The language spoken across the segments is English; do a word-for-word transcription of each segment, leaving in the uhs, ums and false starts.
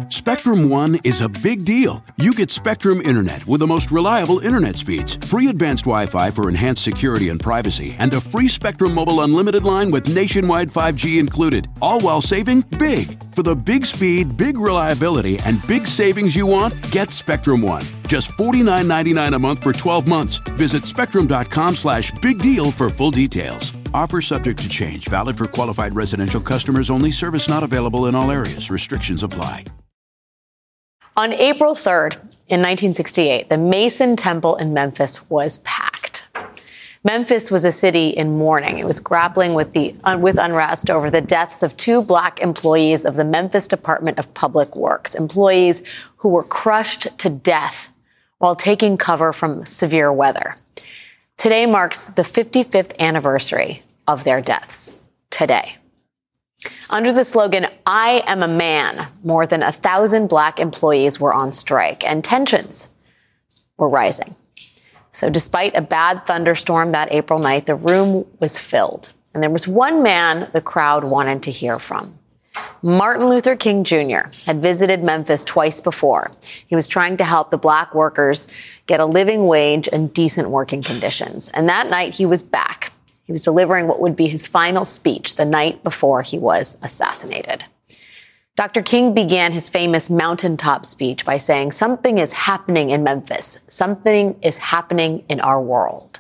Spectrum One is a big deal. You get Spectrum Internet with the most reliable internet speeds, free advanced Wi-Fi for enhanced security and privacy, and a free Spectrum Mobile Unlimited line with nationwide five G included, all while saving big. For the big speed, big reliability, and big savings you want, get Spectrum One. Just forty-nine ninety-nine a month for twelve months. Visit spectrum.com slash big deal for full details. Offer subject to change. Valid for qualified residential customers only. Service not available in all areas. Restrictions apply. On April third, in nineteen sixty-eight, the Mason Temple in Memphis was packed. Memphis was a city in mourning. It was grappling with the uh, with unrest over the deaths of two black employees of the Memphis Department of Public Works, employees who were crushed to death while taking cover from severe weather. Today marks the fifty-fifth anniversary of their deaths. Today. Under the slogan, "I am a man," more than a thousand black employees were on strike, and tensions were rising. So despite a bad thunderstorm that April night, the room was filled. And there was one man the crowd wanted to hear from. Martin Luther King Junior had visited Memphis twice before. He was trying to help the black workers get a living wage and decent working conditions. And that night he was back. He was delivering what would be his final speech the night before he was assassinated. Doctor King began his famous mountaintop speech by saying, "Something is happening in Memphis. Something is happening in our world."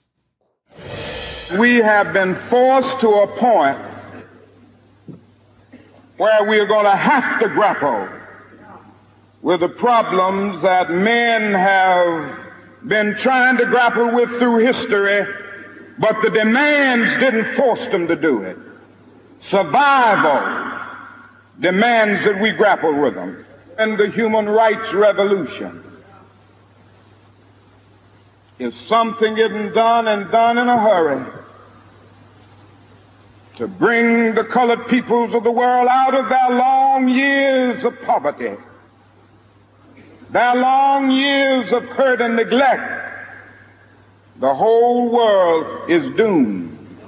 We have been forced to a point where we are going to have to grapple with the problems that men have been trying to grapple with through history, but the demands didn't force them to do it. Survival demands that we grapple with them. And the human rights revolution, if something isn't done and done in a hurry to bring the colored peoples of the world out of their long years of poverty, their long years of hurt and neglect, the whole world is doomed.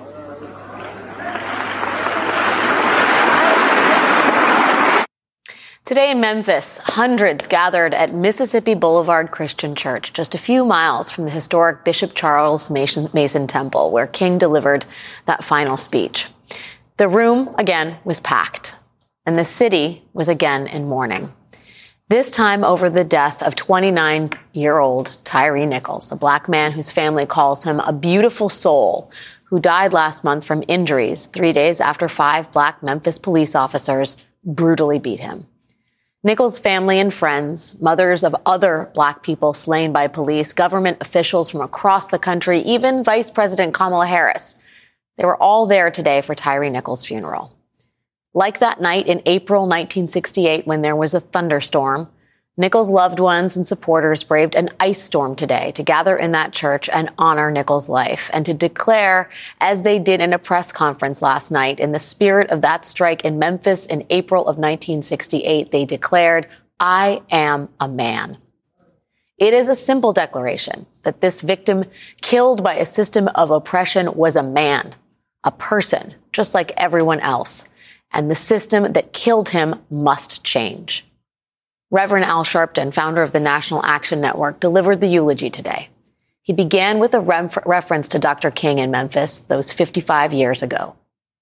Today in Memphis, hundreds gathered at Mississippi Boulevard Christian Church, just a few miles from the historic Bishop Charles Mason, Mason Temple, where King delivered that final speech. The room, again, was packed, and the city was again in mourning. This time over the death of twenty-nine-year-old Tyre Nichols, a black man whose family calls him a beautiful soul, who died last month from injuries three days after five black Memphis police officers brutally beat him. Nichols' family and friends, mothers of other black people slain by police, government officials from across the country, even Vice President Kamala Harris, they were all there today for Tyre Nichols' funeral. Like that night in April nineteen sixty-eight, when there was a thunderstorm, Nichols' loved ones and supporters braved an ice storm today to gather in that church and honor Nichols' life, and to declare, as they did in a press conference last night, in the spirit of that strike in Memphis in April of nineteen sixty-eight, they declared, "I am a man." It is a simple declaration that this victim killed by a system of oppression was a man, a person, just like everyone else. And the system that killed him must change. Reverend Al Sharpton, founder of the National Action Network, delivered the eulogy today. He began with a ref- reference to Doctor King in Memphis those fifty-five years ago.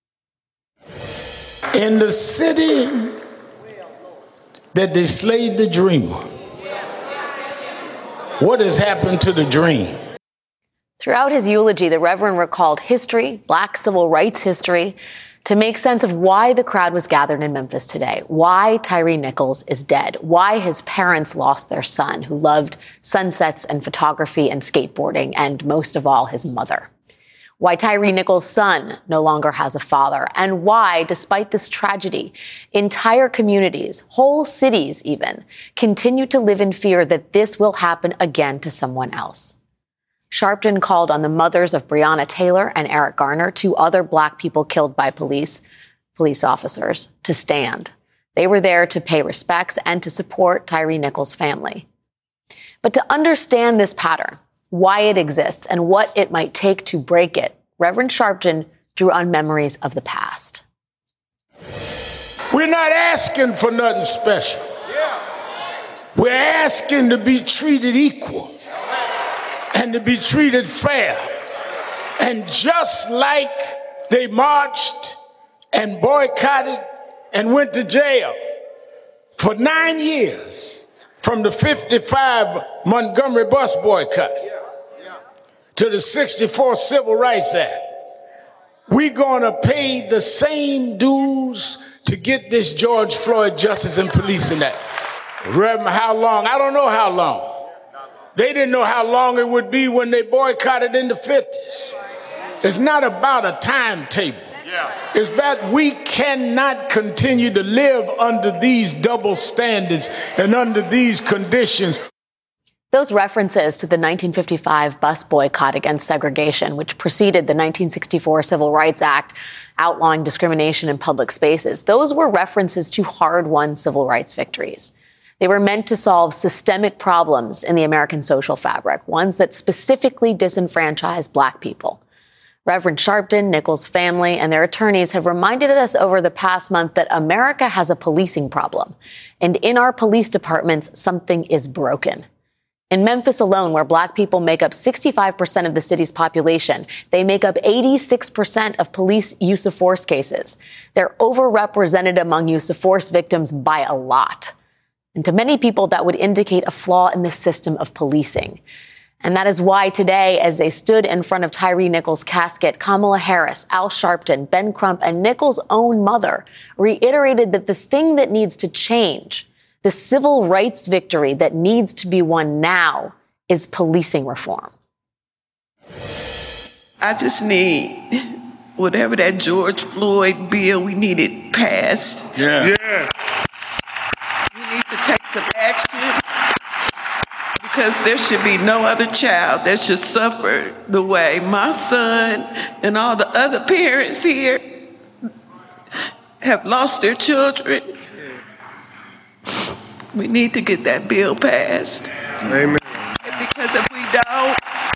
In the city that they slayed the dreamer, what has happened to the dream? Throughout his eulogy, the Reverend recalled history, black civil rights history, to make sense of why the crowd was gathered in Memphis today, why Tyre Nichols is dead, why his parents lost their son, who loved sunsets and photography and skateboarding, and most of all, his mother. Why Tyre Nichols' son no longer has a father, and why, despite this tragedy, entire communities, whole cities even, continue to live in fear that this will happen again to someone else. Sharpton called on the mothers of Breonna Taylor and Eric Garner, two other black people killed by police, police officers, to stand. They were there to pay respects and to support Tyre Nichols' family. But to understand this pattern, why it exists, and what it might take to break it, Reverend Sharpton drew on memories of the past. We're not asking for nothing special. We're asking to be treated equal and to be treated fair. And just like they marched and boycotted and went to jail for nine years from the fifty-five Montgomery bus boycott to the sixty-four Civil Rights Act, we're going to pay the same dues to get this George Floyd Justice and Policing Act. Reverend, how long? I don't know how long. They didn't know how long it would be when they boycotted in the fifties. It's not about a timetable. It's that we cannot continue to live under these double standards and under these conditions. Those references to the nineteen fifty-five bus boycott against segregation, which preceded the nineteen sixty-four Civil Rights Act outlawing discrimination in public spaces, those were references to hard-won civil rights victories. They were meant to solve systemic problems in the American social fabric, ones that specifically disenfranchise Black people. Reverend Sharpton, Nichols' family, and their attorneys have reminded us over the past month that America has a policing problem. And in our police departments, something is broken. In Memphis alone, where Black people make up sixty-five percent of the city's population, they make up eighty-six percent of police use of force cases. They're overrepresented among use of force victims by a lot. And to many people, that would indicate a flaw in the system of policing. And that is why today, as they stood in front of Tyre Nichols' casket, Kamala Harris, Al Sharpton, Ben Crump, and Nichols' own mother reiterated that the thing that needs to change, the civil rights victory that needs to be won now, is policing reform. I just need whatever that George Floyd bill we needed passed. Yeah. yeah. We need to take some action. Because there should be no other child that should suffer the way my son and all the other parents here have lost their children. We need to get that bill passed. Amen. Because if we don't,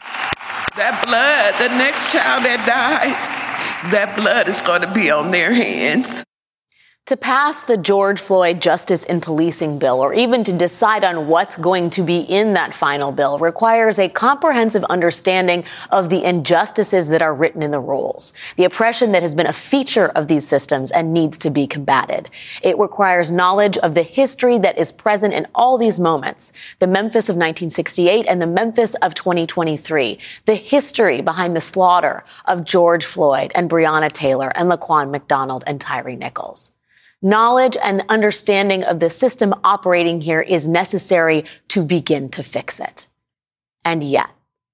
that blood, the next child that dies, that blood is going to be on their hands. To pass the George Floyd Justice in Policing bill, or even to decide on what's going to be in that final bill, requires a comprehensive understanding of the injustices that are written in the rules, the oppression that has been a feature of these systems and needs to be combated. It requires knowledge of the history that is present in all these moments, the Memphis of nineteen sixty-eight and the Memphis of twenty twenty-three, the history behind the slaughter of George Floyd and Breonna Taylor and Laquan McDonald and Tyre Nichols. Knowledge and understanding of the system operating here is necessary to begin to fix it. And yet,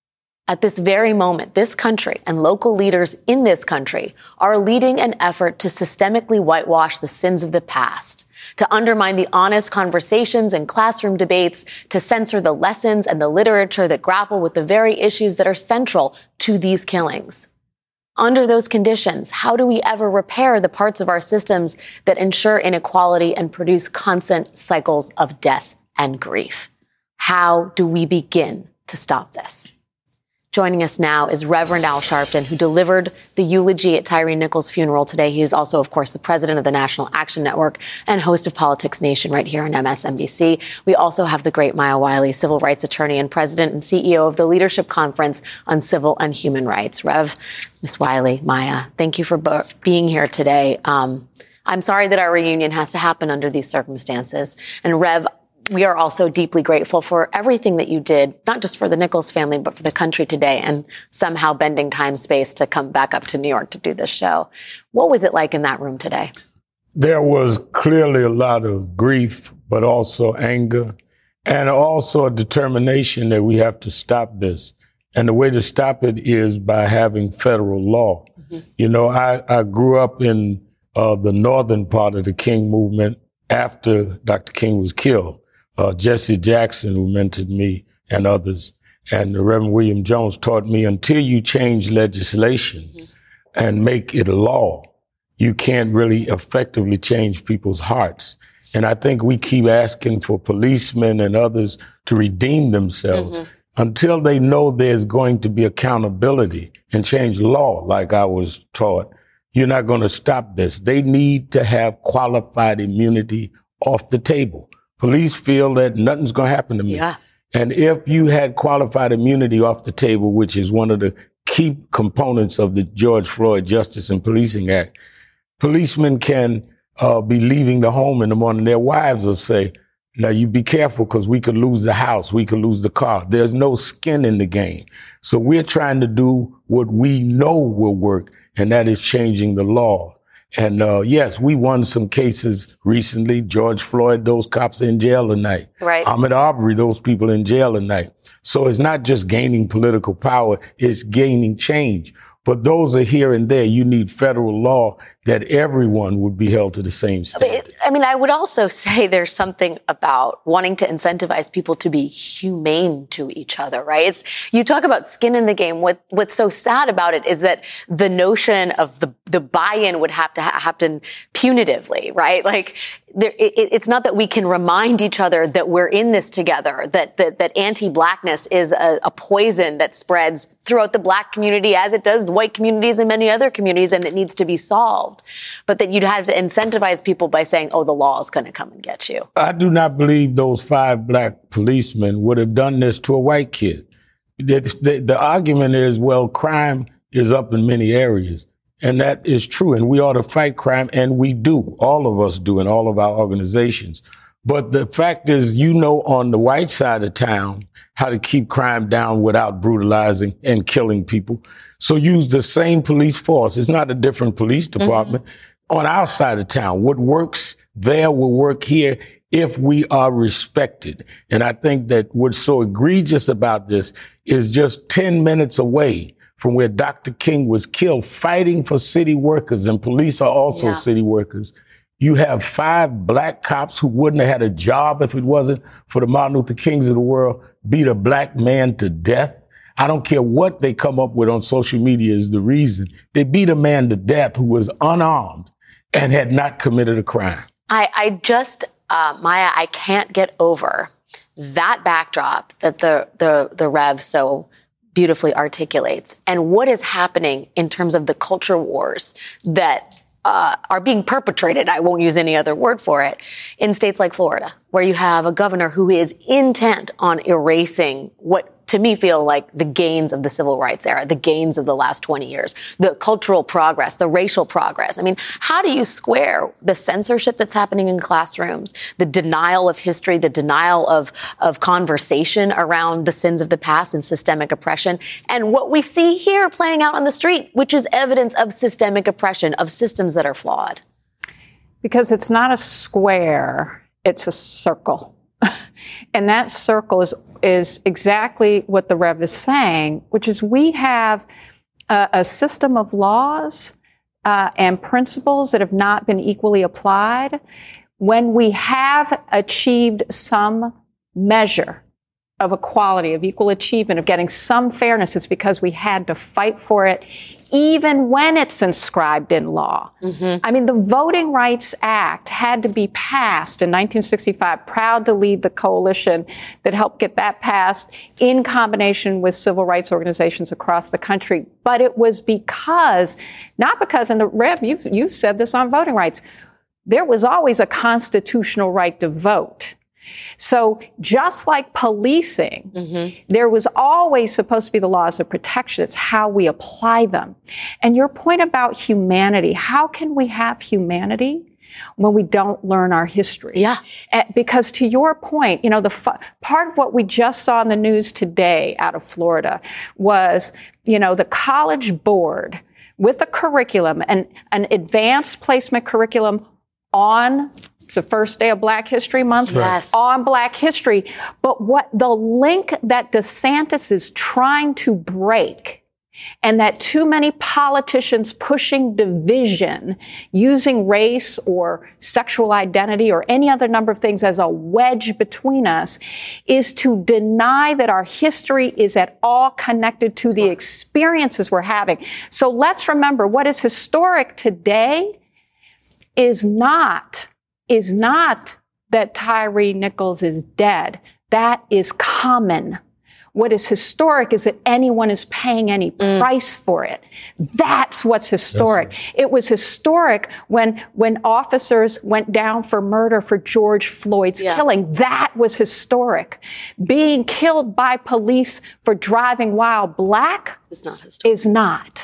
at this very moment, this country and local leaders in this country are leading an effort to systemically whitewash the sins of the past, to undermine the honest conversations and classroom debates, to censor the lessons and the literature that grapple with the very issues that are central to these killings. Under those conditions, how do we ever repair the parts of our systems that ensure inequality and produce constant cycles of death and grief? How do we begin to stop this? Joining us now is Reverend Al Sharpton, who delivered the eulogy at Tyre Nichols' funeral today. He is also, of course, the president of the National Action Network and host of Politics Nation right here on M S N B C. We also have the great Maya Wiley, civil rights attorney and president and C E O of the Leadership Conference on Civil and Human Rights. Rev, Miz Wiley, Maya, thank you for b- being here today. Um, I'm sorry that our reunion has to happen under these circumstances. And Rev, we are also deeply grateful for everything that you did, not just for the Nichols family, but for the country today, and somehow bending time space to come back up to New York to do this show. What was it like in that room today? There was clearly a lot of grief, but also anger, and also a determination that we have to stop this. And the way to stop it is by having federal law. Mm-hmm. You know, I, I grew up in uh, the northern part of the King movement after Doctor King was killed. Uh, Jesse Jackson, who mentored me, and others, and the Reverend William Jones taught me, until you change legislation mm-hmm. and make it a law, you can't really effectively change people's hearts. And I think we keep asking for policemen and others to redeem themselves mm-hmm. until they know there's going to be accountability and change law, like I was taught. You're not going to stop this. They need to have qualified immunity off the table Police feel that nothing's going to happen to me. Yeah. And if you had qualified immunity off the table, which is one of the key components of the George Floyd Justice and Policing Act, policemen can uh, be leaving the home in the morning. Their wives will say, now you be careful because we could lose the house. We could lose the car. There's no skin in the game. So we're trying to do what we know will work, and that is changing the law. And, uh, yes, we won some cases recently. George Floyd, those cops in jail tonight. Right. Ahmaud Arbery, those people in jail tonight. So it's not just gaining political power, it's gaining change. But those are here and there. You need federal law that everyone would be held to the same standard. I mean, I would also say there's something about wanting to incentivize people to be humane to each other, right? It's, you talk about skin in the game. What, what's so sad about it is that the notion of the, the buy-in would have to ha- happen punitively, right? Like, there, it, it's not that we can remind each other that we're in this together, that, that, that anti-blackness is a, a poison that spreads throughout the black community as it does the white communities and many other communities, and it needs to be solved. But that you'd have to incentivize people by saying, oh, the law is going to come and get you. I do not believe those five black policemen would have done this to a white kid. The, the, the argument is, well, crime is up in many areas. And that is true. And we ought to fight crime. And we do. All of us do in all of our organizations. But the fact is, you know, on the white side of town, how to keep crime down without brutalizing and killing people. So use the same police force. It's not a different police department. Mm-hmm. On our side of town, what works there will work here if we are respected. And I think that what's so egregious about this is just ten minutes away from where Doctor King was killed, fighting for city workers, and police are also yeah. city workers. You have five black cops who wouldn't have had a job if it wasn't for the Martin Luther Kings of the world beat a black man to death. I don't care what they come up with on social media is the reason. They beat a man to death who was unarmed and had not committed a crime. I, I just, uh, Maya, I can't get over that backdrop that the, the, the Rev so beautifully articulates, and what is happening in terms of the culture wars that uh, are being perpetrated, I won't use any other word for it, in states like Florida, where you have a governor who is intent on erasing what to me feel like the gains of the civil rights era, the gains of the last twenty years, the cultural progress, the racial progress. I mean, how do you square the censorship that's happening in classrooms, the denial of history, the denial of, of conversation around the sins of the past and systemic oppression, and what we see here playing out on the street, which is evidence of systemic oppression, of systems that are flawed? Because it's not a square, it's a circle. And that circle is is exactly what the Rev is saying, which is we have a, a system of laws uh, and principles that have not been equally applied. When we have achieved some measure of equality, of equal achievement, of getting some fairness, it's because we had to fight for it, even when it's inscribed in law. Mm-hmm. I mean, the Voting Rights Act had to be passed in nineteen sixty-five, proud to lead the coalition that helped get that passed in combination with civil rights organizations across the country. But it was because, not because, and the Rev, you've, you've said this on voting rights, there was always a constitutional right to vote. So just like policing, mm-hmm. there was always supposed to be the laws of protection. It's how we apply them. And your point about humanity, how can we have humanity when we don't learn our history? Yeah. Uh, because to your point, you know, the fu- part of what we just saw in the news today out of Florida was, you know, the College Board with a curriculum, and an advanced placement curriculum on It's the first day of Black History Month yes. on Black history. But what the link that DeSantis is trying to break, and that too many politicians pushing division, using race or sexual identity or any other number of things as a wedge between us, is to deny that our history is at all connected to the experiences we're having. So let's remember, what is historic today is not is not that Tyree Nichols is dead. That is common. What is historic is that anyone is paying any mm. price for it. That's what's historic. That's right. It was historic when when officers went down for murder for George Floyd's yeah. killing. That was historic. Being killed by police for driving while black is not historic. Is not.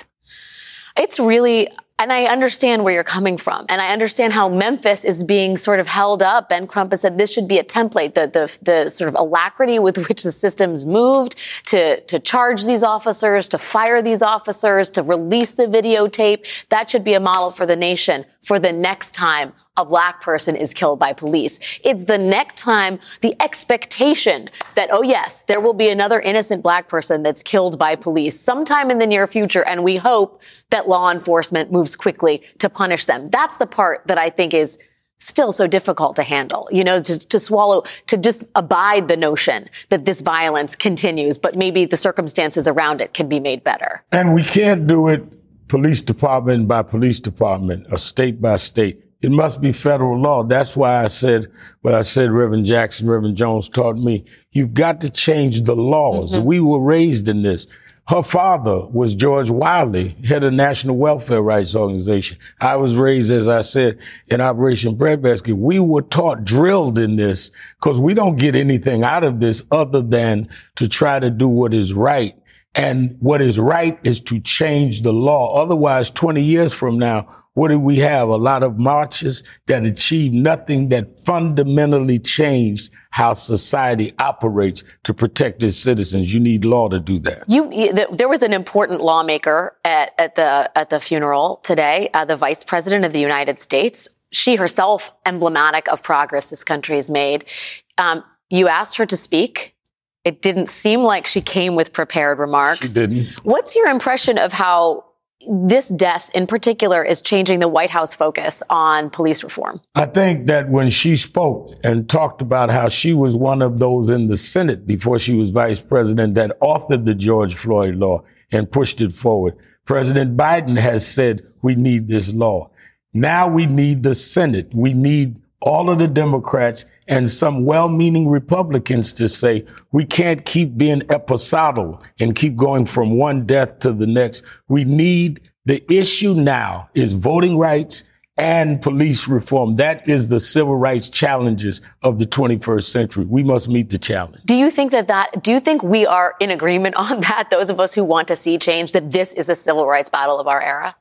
It's really... And I understand where you're coming from. And I understand how Memphis is being sort of held up. Ben Crump has said this should be a template. The, the, the sort of alacrity with which the system's moved to, to charge these officers, to fire these officers, to release the videotape. That should be a model for the nation for the next time a black person is killed by police. It's the next time the expectation that, oh yes, there will be another innocent black person that's killed by police sometime in the near future. And we hope that law enforcement moves quickly to punish them. That's the part that I think is still so difficult to handle, you know, to, to swallow, to just abide the notion that this violence continues, but maybe the circumstances around it can be made better. And we can't do it police department by police department or state by state. It must be federal law. That's why I said what I said Reverend Jackson, Reverend Jones taught me. You've got to change the laws. Mm-hmm. We were raised in this. Her father was George Wiley, head of National Welfare Rights Organization. I was raised, as I said, in Operation Breadbasket. We were taught, drilled in this, because we don't get anything out of this other than to try to do what is right. And what is right is to change the law. Otherwise, twenty years from now, what do we have? A lot of marches that achieve nothing that fundamentally changed how society operates to protect its citizens. You need law to do that. You, there was an important lawmaker at, at the at the funeral today, uh, the Vice President of the United States. She herself emblematic of progress this country has made. Um, you asked her to speak. It didn't seem like she came with prepared remarks. She didn't. What's your impression of how this death in particular is changing the White House focus on police reform? I think that when she spoke and talked about how she was one of those in the Senate before she was vice president that authored the George Floyd law and pushed it forward. President Biden has said we need this law. Now we need the Senate. We need all of the Democrats and some well-meaning Republicans to say we can't keep being episodal and keep going from one death to the next. We need, the issue now is voting rights and police reform. That is the civil rights challenges of the twenty-first century. We must meet the challenge. Do you think that that, do you think we are in agreement on that, those of us who want to see change, that this is the civil rights battle of our era?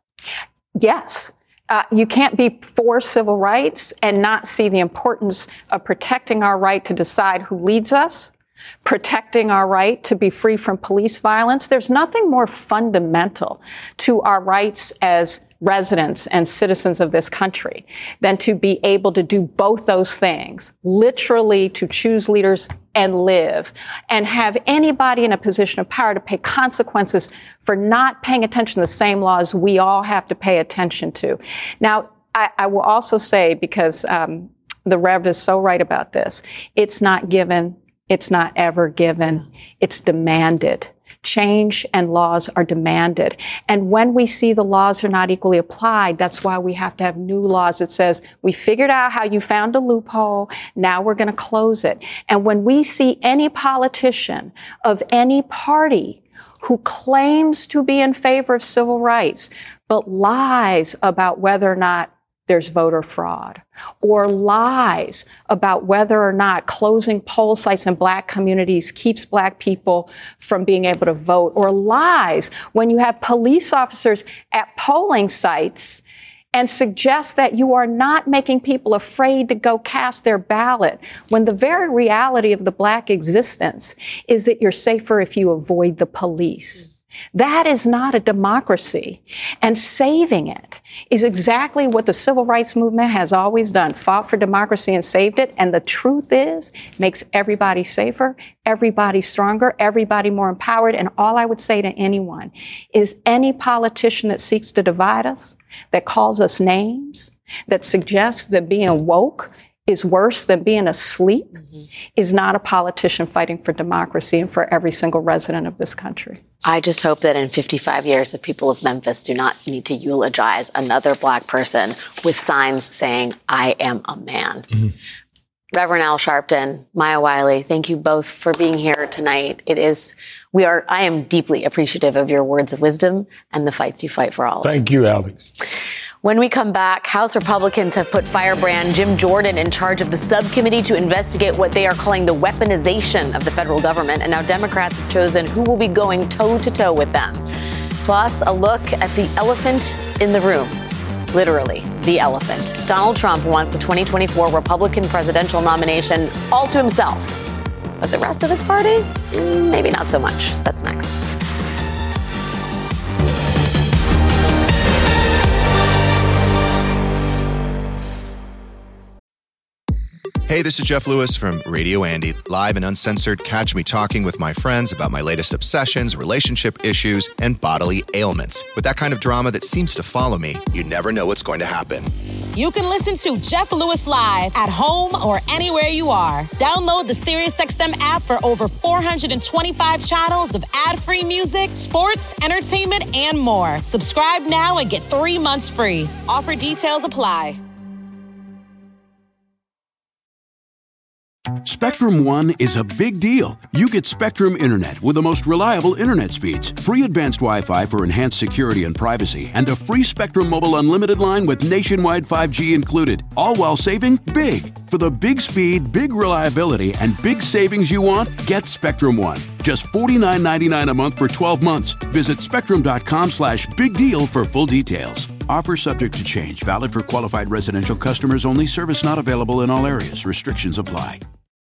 Yes. Uh, you can't be for civil rights and not see the importance of protecting our right to decide who leads us, protecting our right to be free from police violence. There's nothing more fundamental to our rights as residents and citizens of this country than to be able to do both those things, literally to choose leaders and live, and have anybody in a position of power to pay consequences for not paying attention to the same laws we all have to pay attention to. Now, I, I will also say, because um, the Rev is so right about this, it's not given, it's not ever given, it's demanded. Change and laws are demanded. And when we see the laws are not equally applied, that's why we have to have new laws that says, we figured out how you found a loophole, now we're going to close it. And when we see any politician of any party who claims to be in favor of civil rights, but lies about whether or not there's voter fraud, or lies about whether or not closing poll sites in black communities keeps black people from being able to vote, or lies when you have police officers at polling sites and suggest that you are not making people afraid to go cast their ballot, when the very reality of the black existence is that you're safer if you avoid the police. That is not a democracy. And saving it is exactly what the civil rights movement has always done, fought for democracy and saved it. And the truth is, makes everybody safer, everybody stronger, everybody more empowered. And all I would say to anyone is any politician that seeks to divide us, that calls us names, that suggests that being woke is worse than being asleep, mm-hmm. is not a politician fighting for democracy and for every single resident of this country. I just hope that in fifty-five years, the people of Memphis do not need to eulogize another black person with signs saying, I am a man. Mm-hmm. Reverend Al Sharpton, Maya Wiley, thank you both for being here tonight. It is, we are, I am deeply appreciative of your words of wisdom and the fights you fight for all. Thank you, Alex. When we come back, House Republicans have put firebrand Jim Jordan in charge of the subcommittee to investigate what they are calling the weaponization of the federal government. And now Democrats have chosen who will be going toe to toe with them. Plus, a look at the elephant in the room. Literally, the elephant. Donald Trump wants the twenty twenty-four Republican presidential nomination all to himself. But the rest of his party? Maybe not so much. That's next. Hey, this is Jeff Lewis from Radio Andy, live and uncensored. Catch me talking with my friends about my latest obsessions, relationship issues, and bodily ailments. With that kind of drama that seems to follow me, you never know what's going to happen. You can listen to Jeff Lewis live at home or anywhere you are. Download the SiriusXM app for over four hundred twenty-five channels of ad-free music, sports, entertainment, and more. Subscribe now and get three months free. Offer details apply. Spectrum One is a big deal. You get Spectrum Internet with the most reliable internet speeds, free advanced Wi-Fi for enhanced security and privacy, and a free Spectrum Mobile unlimited line with nationwide five G included, all while saving big. For the big speed, big reliability, and big savings you want, get Spectrum One. Just forty-nine ninety-nine a month for twelve months. Visit spectrum.com slash big deal for full details. Offer subject to change. Valid for qualified residential customers only. Service not available in all areas. Restrictions apply.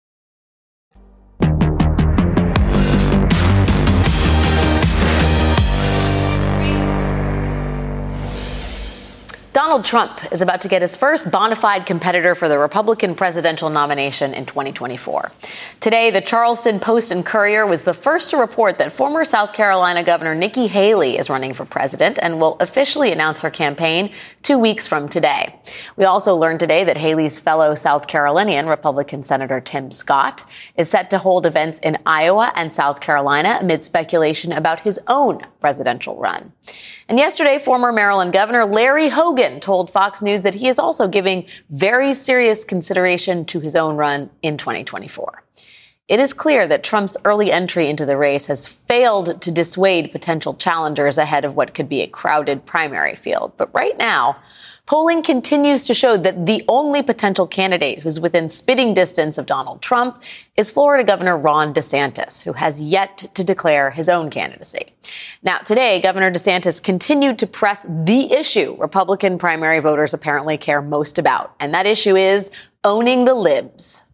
Donald Trump is about to get his first bona fide competitor for the Republican presidential nomination in twenty twenty-four. Today, the Charleston Post and Courier was the first to report that former South Carolina Governor Nikki Haley is running for president and will officially announce her campaign two weeks from today. We also learned today that Haley's fellow South Carolinian Republican Senator Tim Scott is set to hold events in Iowa and South Carolina amid speculation about his own presidential run. And yesterday, former Maryland Governor Larry Hogan told Fox News that he is also giving very serious consideration to his own run in twenty twenty-four. It is clear that Trump's early entry into the race has failed to dissuade potential challengers ahead of what could be a crowded primary field. But right now, polling continues to show that the only potential candidate who's within spitting distance of Donald Trump is Florida Governor Ron DeSantis, who has yet to declare his own candidacy. Now, today, Governor DeSantis continued to press the issue Republican primary voters apparently care most about, and that issue is owning the libs.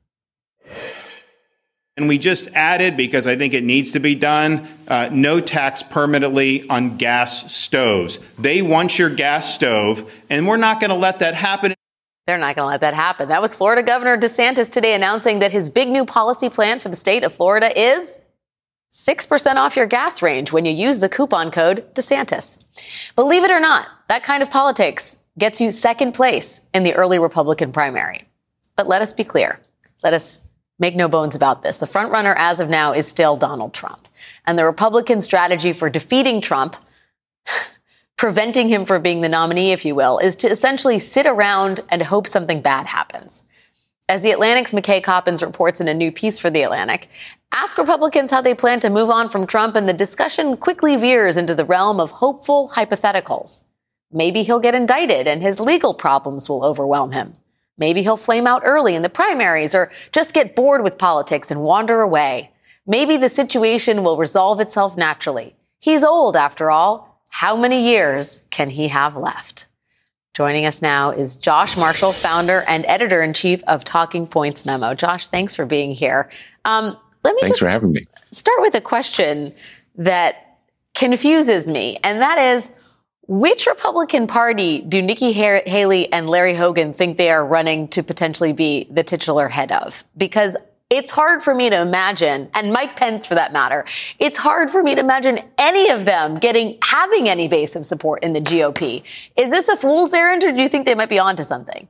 And we just added, because I think it needs to be done, uh, no tax permanently on gas stoves. They want your gas stove, and we're not going to let that happen. They're not going to let that happen. That was Florida Governor DeSantis today announcing that his big new policy plan for the state of Florida is six percent off your gas range when you use the coupon code DeSantis. Believe it or not, that kind of politics gets you second place in the early Republican primary. But let us be clear. Let us make no bones about this. The frontrunner as of now is still Donald Trump. And the Republican strategy for defeating Trump, preventing him from being the nominee, if you will, is to essentially sit around and hope something bad happens. As The Atlantic's McKay Coppins reports in a new piece for The Atlantic, ask Republicans how they plan to move on from Trump, and the discussion quickly veers into the realm of hopeful hypotheticals. Maybe he'll get indicted and his legal problems will overwhelm him. Maybe he'll flame out early in the primaries or just get bored with politics and wander away. Maybe the situation will resolve itself naturally. He's old, after all. How many years can he have left? Joining us now is Josh Marshall, founder and editor-in-chief of Talking Points Memo. Josh, thanks for being here. Um, let me thanks just for having me. Start with a question that confuses me, and that is, which Republican Party do Nikki Haley and Larry Hogan think they are running to potentially be the titular head of? Because it's hard for me to imagine, and Mike Pence for that matter, it's hard for me to imagine any of them getting, having any base of support in the G O P. Is this a fool's errand, or do you think they might be onto something?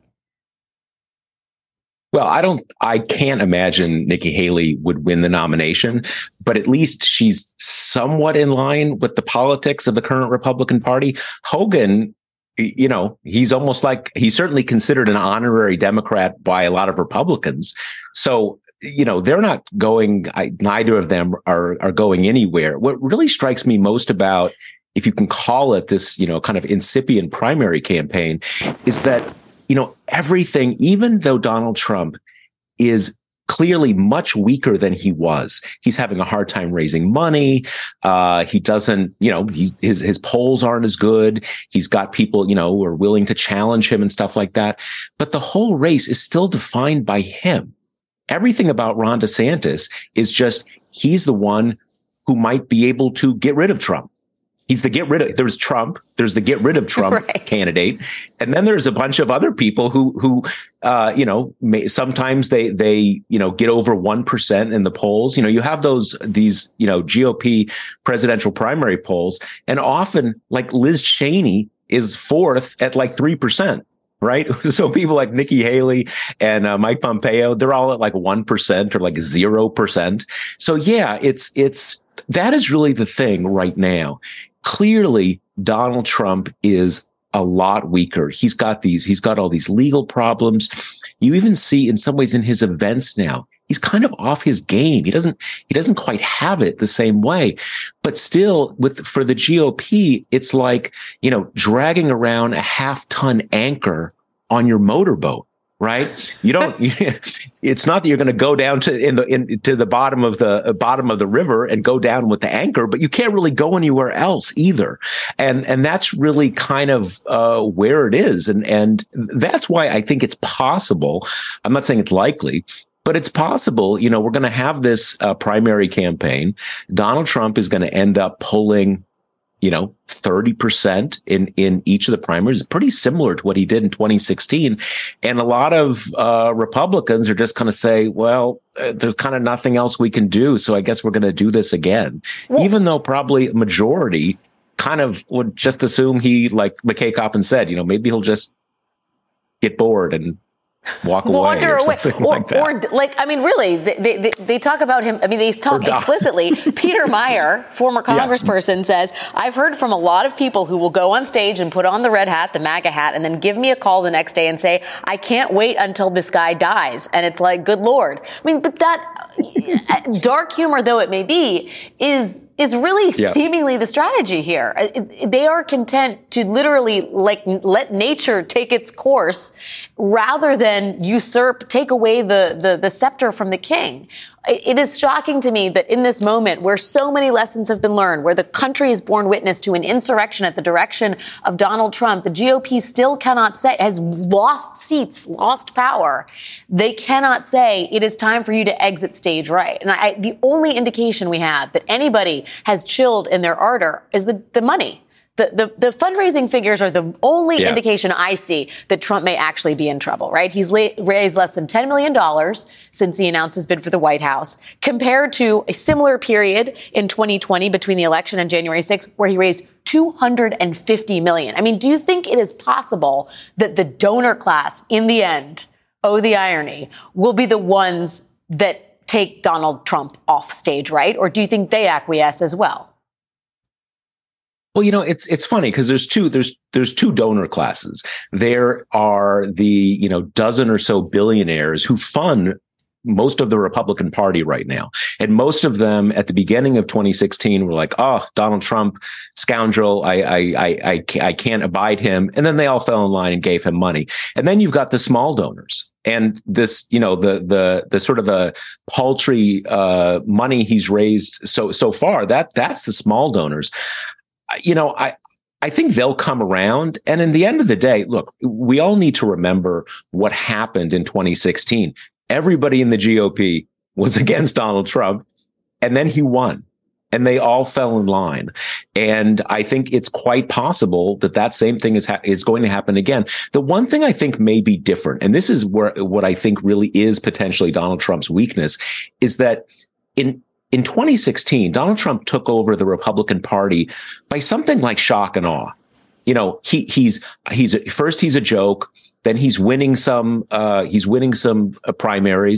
Well, I don't, I can't imagine Nikki Haley would win the nomination, but at least she's somewhat in line with the politics of the current Republican Party. Hogan you know, he's almost like he's certainly considered an honorary Democrat by a lot of Republicans. So, you know, they're not going, I, neither of them are, are going anywhere. What really strikes me most about, if you can call it this, you know, kind of incipient primary campaign, is that, you know, everything, even though Donald Trump is clearly much weaker than he was. He's having a hard time raising money. Uh, he doesn't, you know, he's, his, his polls aren't as good. He's got people, you know, who are willing to challenge him and stuff like that. But the whole race is still defined by him. Everything about Ron DeSantis is just, he's the one who might be able to get rid of Trump. He's the get rid of, there's Trump, there's the get rid of Trump right. candidate. And then there's a bunch of other people who, who, uh, you know, may, sometimes they, they, you know, get over one percent in the polls. You know, you have those, these, you know, G O P presidential primary polls, and often like Liz Cheney is fourth at like three percent. Right. So people like Nikki Haley and uh, Mike Pompeo, they're all at like one percent or like zero percent. So, yeah, it's, it's, that is really the thing right now. Clearly, Donald Trump is a lot weaker. He's got these, he's got all these legal problems. You even see in some ways in his events now, he's kind of off his game. He doesn't, he doesn't quite have it the same way, but still with, for the G O P, it's like, you know, dragging around a half ton anchor on your motorboat. Right? You don't, it's not that you're going to go down to in the, in, to the bottom of the uh, bottom of the river and go down with the anchor, but you can't really go anywhere else either. And, and that's really kind of, uh, where it is. And, and that's why I think it's possible. I'm not saying it's likely, but it's possible, you know, we're going to have this uh, primary campaign. Donald Trump is going to end up pulling, you know, thirty percent in, in each of the primaries, pretty similar to what he did in twenty sixteen. And a lot of uh, Republicans are just going to say, well, uh, there's kind of nothing else we can do. So I guess we're going to do this again, well, even though probably a majority kind of would just assume he, like McKay Coppin said, you know, maybe he'll just get bored and walk away, wander or away, or like, that. or like I mean, really, they, they they talk about him. I mean, they talk explicitly. Peter Meyer, former congressperson, yeah. says, "I've heard from a lot of people who will go on stage and put on the red hat, the MAGA hat, and then give me a call the next day and say, I can't wait until this guy dies." And it's like, good Lord. I mean, but that dark humor, though it may be, is. is really yeah. seemingly the strategy here. They are content to literally like let nature take its course rather than usurp, take away the, the, the scepter from the king. It is shocking to me that in this moment where so many lessons have been learned, where the country is borne witness to an insurrection at the direction of Donald Trump, the G O P still cannot say, has lost seats, lost power. They cannot say it is time for you to exit stage right. And I, the only indication we have that anybody has chilled in their ardor is the, the money. The, the, the fundraising figures are the only yeah. indication I see that Trump may actually be in trouble, right? He's la- raised less than ten million dollars since he announced his bid for the White House, compared to a similar period in twenty twenty between the election and January sixth, where he raised two hundred fifty million dollars. I mean, do you think it is possible that the donor class, in the end, oh, the irony, will be the ones that take Donald Trump off stage, right? Or do you think they acquiesce as well? Well, you know, it's it's funny because there's two there's there's two donor classes. There are the, you know, dozen or so billionaires who fund most of the Republican Party right now. And most of them at the beginning of twenty sixteen were like, oh, Donald Trump, scoundrel, I, I, I, I, I can't abide him. And then they all fell in line and gave him money. And then you've got the small donors. And this, you know, the the the sort of the paltry uh, money he's raised so so far, that that's the small donors. You know, I, I think they'll come around. And in the end of the day, look, we all need to remember what happened in twenty sixteen. Everybody in the G O P was against Donald Trump, and then he won, and they all fell in line. And I think it's quite possible that that same thing is ha- is going to happen again. The one thing I think may be different, and this is where what I think really is potentially Donald Trump's weakness, is that in In twenty sixteen, Donald Trump took over the Republican Party by something like shock and awe. You know, he he's he's first he's a joke, then he's winning some uh, he's winning some uh, primaries,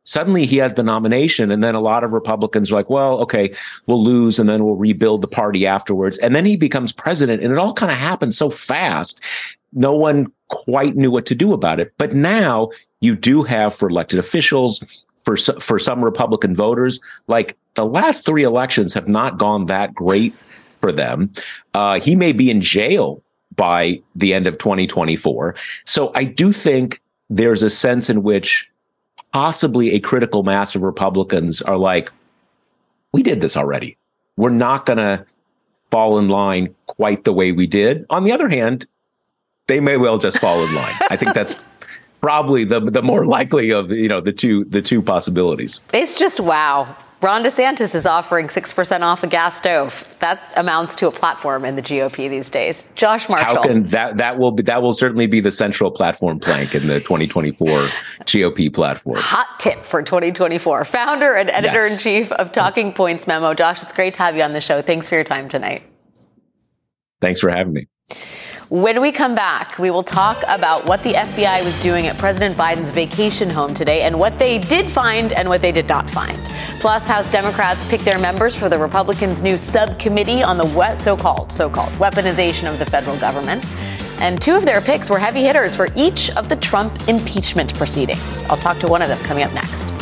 Suddenly he has the nomination, and then a lot of Republicans are like, well, okay, we'll lose and then we'll rebuild the party afterwards. And then he becomes president, and it all kind of happened so fast. No one quite knew what to do about it. But now you do have, for elected officials, for for some Republican voters, like the last three elections have not gone that great for them. Uh, he may be in jail by the end of twenty twenty-four. So I do think there's a sense in which possibly a critical mass of Republicans are like, we did this already. We're not going to fall in line quite the way we did. On the other hand, they may well just fall in line. I think that's probably the the more likely of, you know, the two the two possibilities. It's just wow. Ron DeSantis is offering six percent off a gas stove. That amounts to a platform in the G O P these days. Josh Marshall. How can that that will be that will certainly be the central platform plank in the twenty twenty-four G O P platform. Hot tip for twenty twenty-four. Founder and editor-in-chief yes. of Talking Points Memo. Josh, it's great to have you on the show. Thanks for your time tonight. Thanks for having me. When we come back, we will talk about what the F B I was doing at President Biden's vacation home today and what they did find and what they did not find. Plus, House Democrats pick their members for the Republicans' new subcommittee on the we- so-called, so-called weaponization of the federal government. And two of their picks were heavy hitters for each of the Trump impeachment proceedings. I'll talk to one of them coming up next.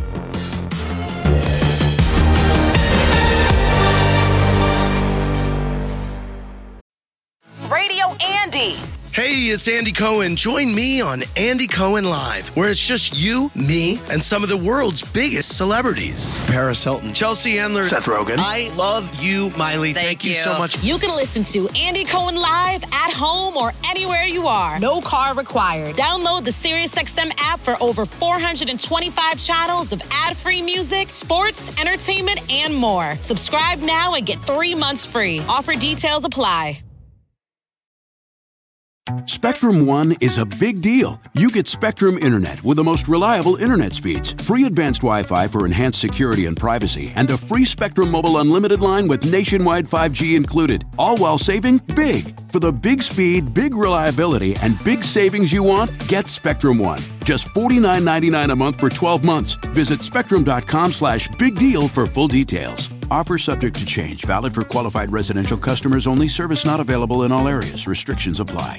Radio Andy. Hey, it's Andy Cohen. Join me on Andy Cohen Live, where it's just you, me, and some of the world's biggest celebrities. Paris Hilton, Chelsea Handler, Seth Rogen. I love you, Miley. Thank, Thank you. you so much. You can listen to Andy Cohen Live at home or anywhere you are. No car required. Download the SiriusXM app for over four hundred twenty-five channels of ad-free music, sports, entertainment, and more. Subscribe now and get three months free. Offer details apply. Spectrum One is a big deal. You get Spectrum Internet with the most reliable internet speeds, free advanced Wi-Fi for enhanced security and privacy, and a free Spectrum Mobile Unlimited line with nationwide five G included, all while saving big. For the big speed, big reliability, and big savings you want, get Spectrum One. Just forty-nine ninety-nine a month for twelve months. Visit spectrum.com slash big deal for full details. Offer subject to change. Valid for qualified residential customers only. Service not available in all areas. Restrictions apply.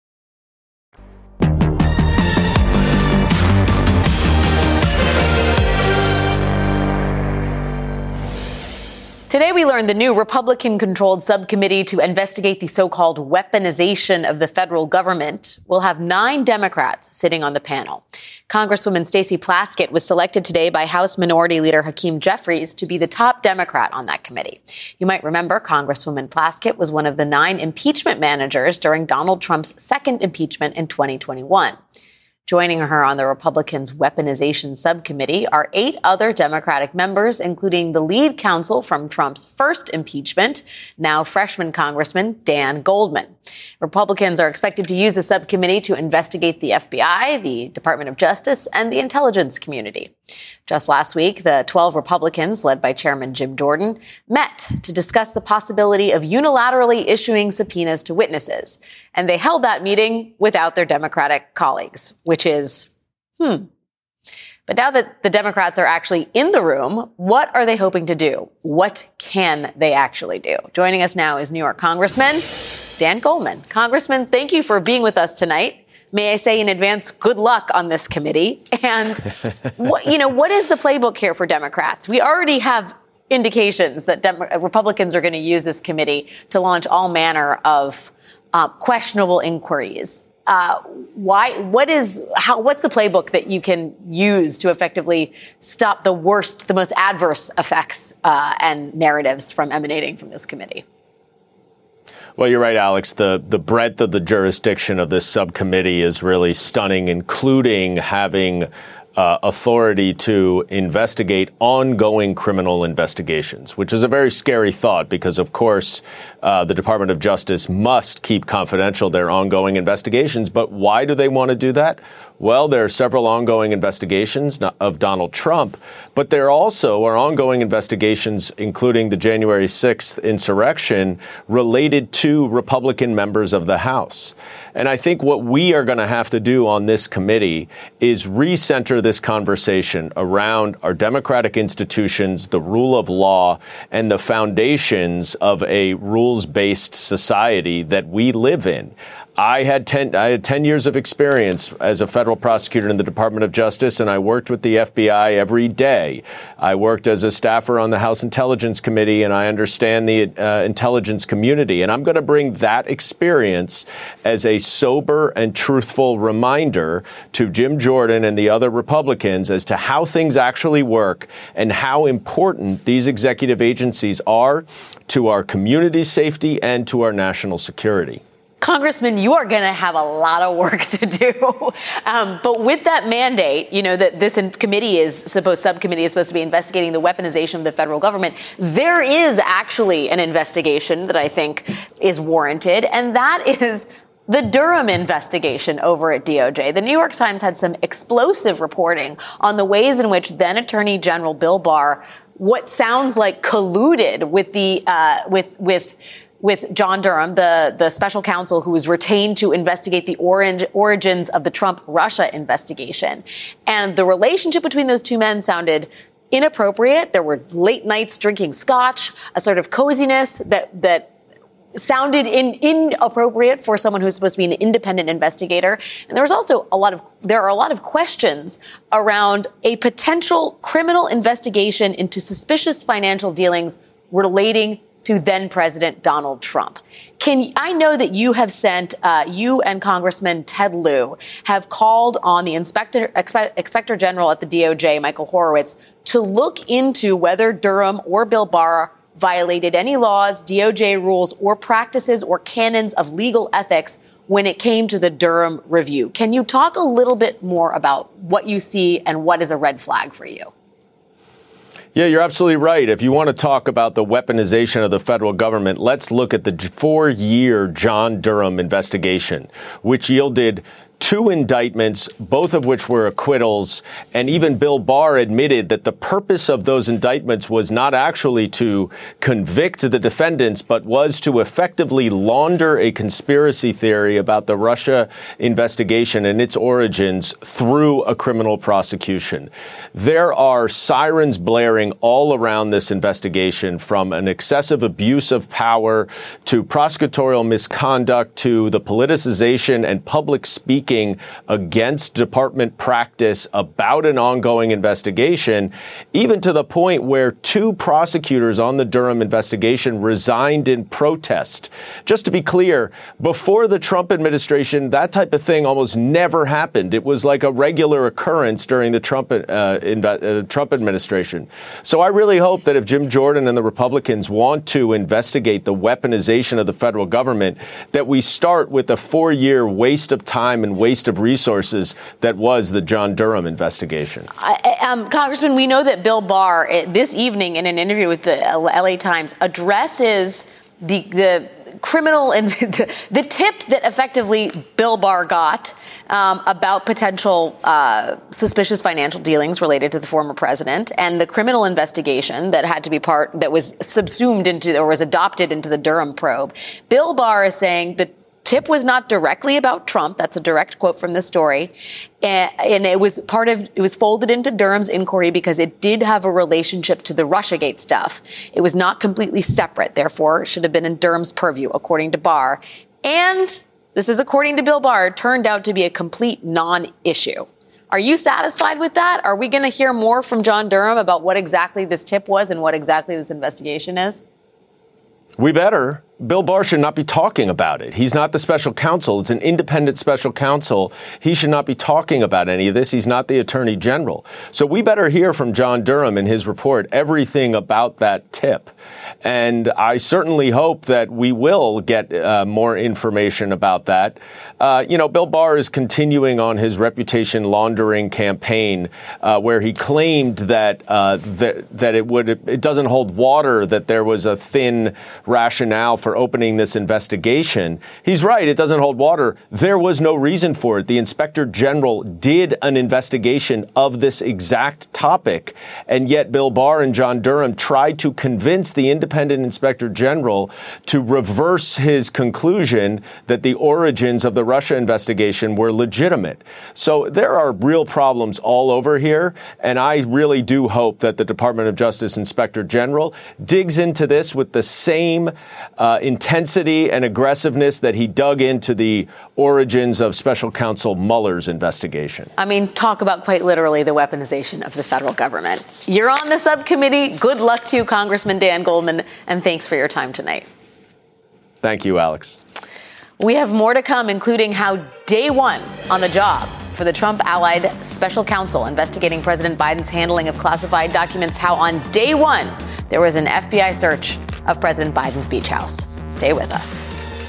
Today, we learned the new Republican-controlled subcommittee to investigate the so-called weaponization of the federal government will have nine Democrats sitting on the panel. Congresswoman Stacey Plaskett was selected today by House Minority Leader Hakeem Jeffries to be the top Democrat on that committee. You might remember Congresswoman Plaskett was one of the nine impeachment managers during Donald Trump's second impeachment in twenty twenty-one. Joining her on the Republicans' weaponization subcommittee are eight other Democratic members, including the lead counsel from Trump's first impeachment, now freshman Congressman Dan Goldman. Republicans are expected to use the subcommittee to investigate the F B I, the Department of Justice, and the intelligence community. Just last week, the twelve Republicans, led by Chairman Jim Jordan, met to discuss the possibility of unilaterally issuing subpoenas to witnesses. And they held that meeting without their Democratic colleagues, which is, hmm. But now that the Democrats are actually in the room, what are they hoping to do? What can they actually do? Joining us now is New York Congressman Dan Goldman. Congressman, thank you for being with us tonight. May I say in advance, good luck on this committee. And, what, you know, what is the playbook here for Democrats? We already have indications that Dem- Republicans are going to use this committee to launch all manner of uh, questionable inquiries. Uh, why? What is? How? What's the playbook that you can use to effectively stop the worst, the most adverse effects uh, and narratives from emanating from this committee? Well, you're right, Alex. The the breadth of the jurisdiction of this subcommittee is really stunning, including having uh, authority to investigate ongoing criminal investigations, which is a very scary thought because, of course, uh, the Department of Justice must keep confidential their ongoing investigations. But why do they want to do that? Well, there are several ongoing investigations of Donald Trump, but there also are ongoing investigations, including the January sixth insurrection, related to Republican members of the House. And I think what we are going to have to do on this committee is recenter center this conversation around our democratic institutions, the rule of law, and the foundations of a rules-based society that we live in. I had ten, I had ten years of experience as a federal prosecutor in the Department of Justice, and I worked with the F B I every day. I worked as a staffer on the House Intelligence Committee, and I understand the uh, intelligence community. And I'm going to bring that experience as a sober and truthful reminder to Jim Jordan and the other Republicans as to how things actually work and how important these executive agencies are to our community safety and to our national security. Congressman, you are going to have a lot of work to do. Um, but with that mandate, you know, that this committee is supposed, subcommittee is supposed to be investigating the weaponization of the federal government. There is actually an investigation that I think is warranted, and that is the Durham investigation over at D O J. The New York Times had some explosive reporting on the ways in which then Attorney General Bill Barr, what sounds like colluded with the, uh, with, with, with John Durham, the, the special counsel who was retained to investigate the orange, origins of the Trump-Russia investigation. And the relationship between those two men sounded inappropriate. There were late nights drinking scotch, a sort of coziness that, that sounded in, inappropriate for someone who's supposed to be an independent investigator. And there was also a lot of, there are a lot of questions around a potential criminal investigation into suspicious financial dealings relating to then-President Donald Trump. Can I know that you have sent, uh, you and Congressman Ted Lieu have called on the Inspector, Expe- Inspector General at the D O J, Michael Horowitz, to look into whether Durham or Bill Barr violated any laws, D O J rules, or practices or canons of legal ethics when it came to the Durham review. Can you talk a little bit more about what you see and what is a red flag for you? Yeah, you're absolutely right. If you want to talk about the weaponization of the federal government, let's look at the four-year John Durham investigation, which yielded two indictments, both of which were acquittals, and even Bill Barr admitted that the purpose of those indictments was not actually to convict the defendants, but was to effectively launder a conspiracy theory about the Russia investigation and its origins through a criminal prosecution. There are sirens blaring all around this investigation, from an excessive abuse of power to prosecutorial misconduct to the politicization and public speaking against department practice about an ongoing investigation, even to the point where two prosecutors on the Durham investigation resigned in protest. Just to be clear, before the Trump administration, that type of thing almost never happened. It was like a regular occurrence during the Trump, uh, inve- uh, Trump administration. So I really hope that if Jim Jordan and the Republicans want to investigate the weaponization of the federal government, that we start with the four-year waste of time and waste of resources that was the John Durham investigation. I, um, Congressman, we know that Bill Barr, this evening in an interview with the L A Times, addresses the the criminal and the, the tip that effectively Bill Barr got um, about potential uh, suspicious financial dealings related to the former president, and the criminal investigation that had to be part, that was subsumed into or was adopted into the Durham probe. Bill Barr is saying that tip was not directly about Trump. That's a direct quote from the story. And it was part of, it was folded into Durham's inquiry because it did have a relationship to the Russiagate stuff. It was not completely separate. Therefore, it should have been in Durham's purview, according to Barr. And this is according to Bill Barr, turned out to be a complete non-issue. Are you satisfied with that? Are we going to hear more from John Durham about what exactly this tip was and what exactly this investigation is? We better. Bill Barr should not be talking about it. He's not the special counsel. It's an independent special counsel. He should not be talking about any of this. He's not the attorney general. So we better hear from John Durham in his report everything about that tip. And I certainly hope that we will get uh, more information about that. Uh, you know, Bill Barr is continuing on his reputation laundering campaign, uh, where he claimed that uh, that that it would it doesn't hold water, that there was a thin rationale for for opening this investigation. He's right. It doesn't hold water. There was no reason for it. The Inspector General did an investigation of this exact topic. And yet Bill Barr and John Durham tried to convince the independent Inspector General to reverse his conclusion that the origins of the Russia investigation were legitimate. So there are real problems all over here. And I really do hope that the Department of Justice Inspector General digs into this with the same uh, intensity and aggressiveness that he dug into the origins of Special Counsel Mueller's investigation. I mean, talk about quite literally the weaponization of the federal government. You're on the subcommittee. Good luck to you, Congressman Dan Goldman, and thanks for your time tonight. Thank you, Alex. We have more to come, including how day one on the job for the Trump-allied special counsel investigating President Biden's handling of classified documents, how on day one there was an F B I search of President Biden's beach house. Stay with us.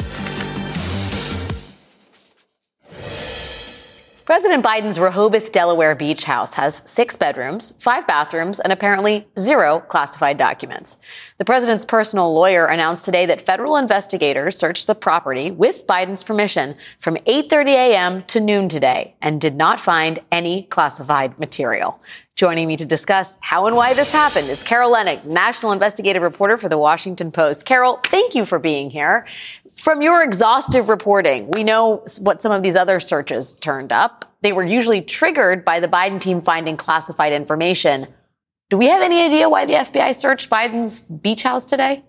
President Biden's Rehoboth, Delaware beach house has six bedrooms, five bathrooms, and apparently zero classified documents. The president's personal lawyer announced today that federal investigators searched the property with Biden's permission from eight thirty a.m. to noon today and did not find any classified material. Joining me to discuss how and why this happened is Carol Leonnig, national investigative reporter for The Washington Post. Carol, thank you for being here. From your exhaustive reporting, we know what some of these other searches turned up. They were usually triggered by the Biden team finding classified information. Do we have any idea why the F B I searched Biden's beach house today?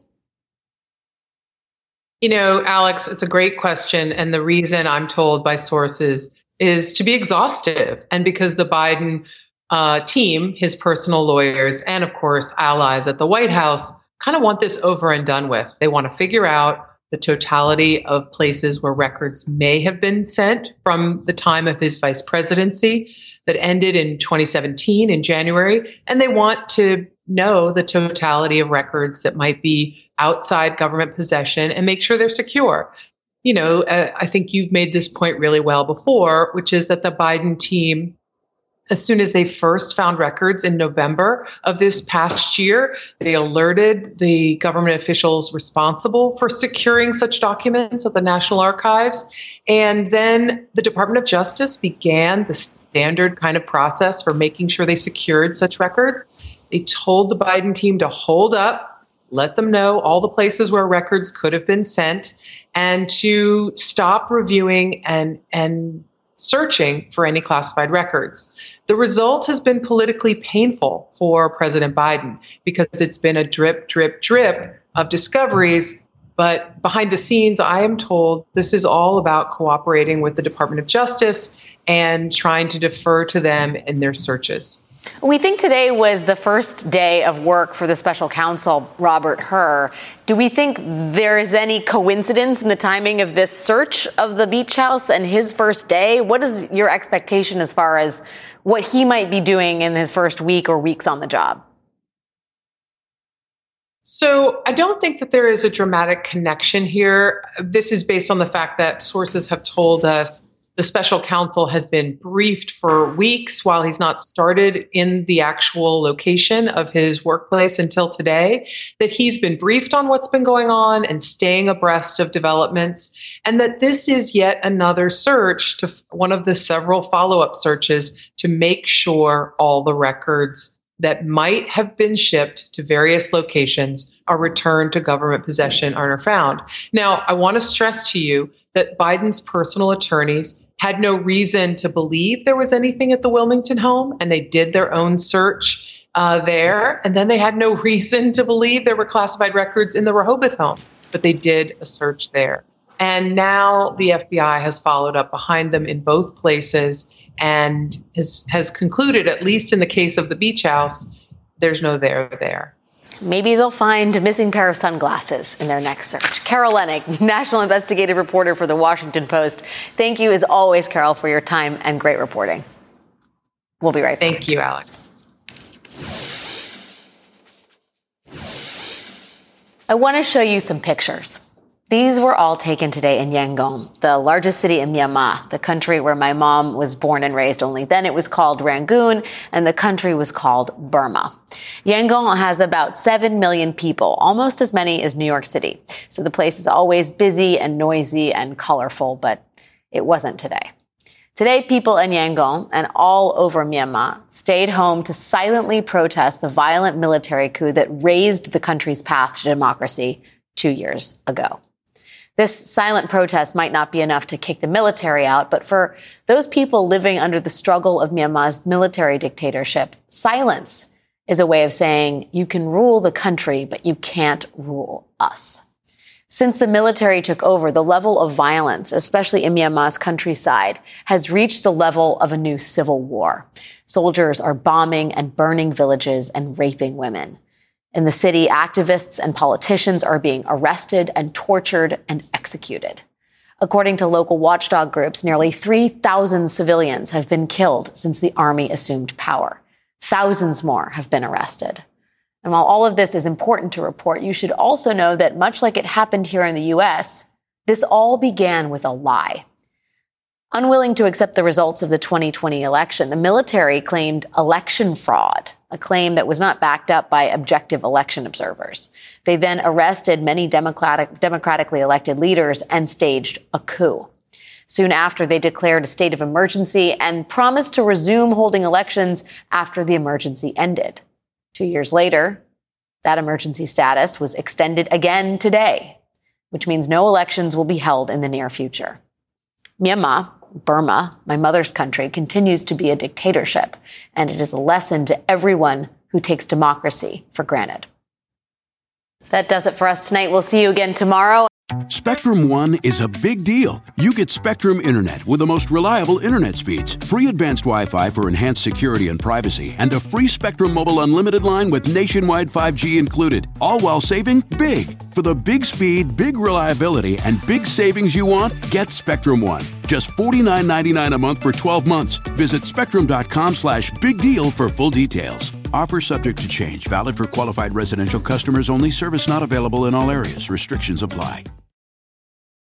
You know, Alex, it's a great question. And the reason I'm told by sources is to be exhaustive. And because the Biden uh, team, his personal lawyers, and of course, allies at the White House kind of want this over and done with. They want to figure out the totality of places where records may have been sent from the time of his vice presidency that ended in twenty seventeen in January. And they want to know the totality of records that might be outside government possession and make sure they're secure. You know, uh, I think you've made this point really well before, which is that the Biden team, as soon as they first found records in November of this past year, they alerted the government officials responsible for securing such documents at the National Archives. And then the Department of Justice began the standard kind of process for making sure they secured such records. They told the Biden team to hold up, let them know all the places where records could have been sent, and to stop reviewing and, and searching for any classified records. The result has been politically painful for President Biden because it's been a drip, drip, drip of discoveries. But behind the scenes, I am told this is all about cooperating with the Department of Justice and trying to defer to them in their searches. We think today was the first day of work for the special counsel, Robert Hur. Do we think there is any coincidence in the timing of this search of the beach house and his first day? What is your expectation as far as what he might be doing in his first week or weeks on the job? So I don't think that there is a dramatic connection here. This is based on the fact that sources have told us the special counsel has been briefed for weeks while he's not started in the actual location of his workplace until today, that he's been briefed on what's been going on and staying abreast of developments, and that this is yet another search to one of the several follow-up searches to make sure all the records that might have been shipped to various locations are returned to government possession and are found. Now, I want to stress to you that Biden's personal attorneys had no reason to believe there was anything at the Wilmington home, and they did their own search uh, there. And then they had no reason to believe there were classified records in the Rehoboth home, but they did a search there. And now the F B I has followed up behind them in both places and has, has concluded, at least in the case of the beach house, there's no there there. Maybe they'll find a missing pair of sunglasses in their next search. Carol Leonnig, national investigative reporter for The Washington Post. Thank you, as always, Carol, for your time and great reporting. We'll be right back. Thank you, Alex. I want to show you some pictures. These were all taken today in Yangon, the largest city in Myanmar, the country where my mom was born and raised. Only then it was called Rangoon, and the country was called Burma. Yangon has about seven million people, almost as many as New York City. So the place is always busy and noisy and colorful, but it wasn't today. Today, people in Yangon and all over Myanmar stayed home to silently protest the violent military coup that razed the country's path to democracy two years ago. This silent protest might not be enough to kick the military out, but for those people living under the struggle of Myanmar's military dictatorship, silence is a way of saying you can rule the country, but you can't rule us. Since the military took over, the level of violence, especially in Myanmar's countryside, has reached the level of a new civil war. Soldiers are bombing and burning villages and raping women. In the city, activists and politicians are being arrested and tortured and executed. According to local watchdog groups, nearly three thousand civilians have been killed since the army assumed power. Thousands more have been arrested. And while all of this is important to report, you should also know that much like it happened here in the U S, this all began with a lie. Unwilling to accept the results of the twenty twenty election, the military claimed election fraud, a claim that was not backed up by objective election observers. They then arrested many democratic, democratically elected leaders and staged a coup. Soon after, they declared a state of emergency and promised to resume holding elections after the emergency ended. Two years later, that emergency status was extended again today, which means no elections will be held in the near future. Myanmar, Burma, my mother's country, continues to be a dictatorship, and it is a lesson to everyone who takes democracy for granted. That does it for us tonight. We'll see you again tomorrow. Spectrum One is a big deal. You get Spectrum Internet with the most reliable internet speeds, free advanced Wi-Fi for enhanced security and privacy, and a free Spectrum Mobile Unlimited line with nationwide five G included, all while saving big. For the big speed, big reliability, and big savings you want, get Spectrum One. Just forty-nine ninety-nine a month for twelve months. Visit spectrum.com slash big deal for full details. Offer subject to change. Valid for qualified residential customers only. Service not available in all areas. Restrictions apply.